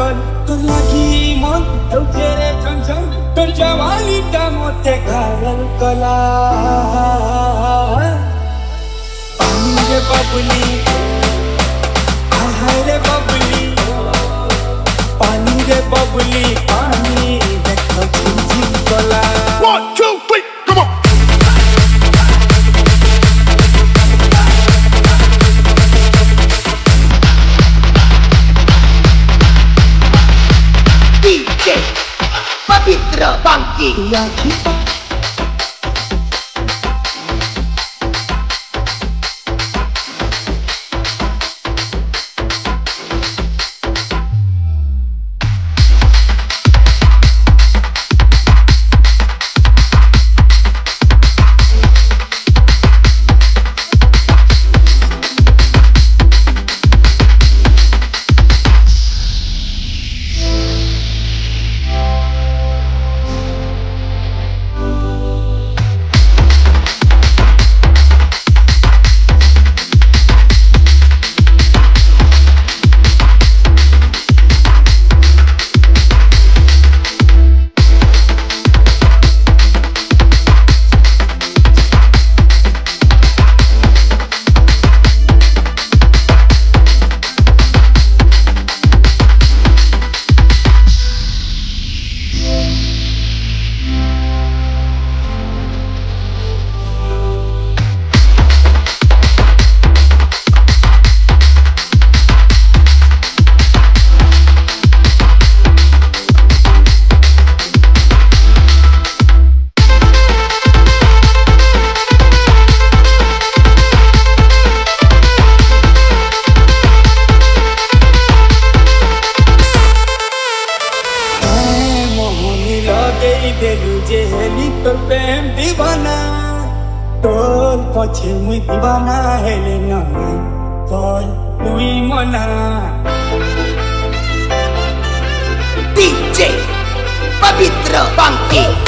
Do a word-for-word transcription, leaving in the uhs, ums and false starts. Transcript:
पागल तोर लागी मन उठे रे छन छन तोर जवानी ता मते घायल कला पानी रे बबली हाय रे बबली पानी रे बबली पानी देखो झिम कला one two three come on D J Pavitra Funky दीवाना तोर पछे मुई दीवाना हेले ना तोर तुई मना D J Pavitra Funky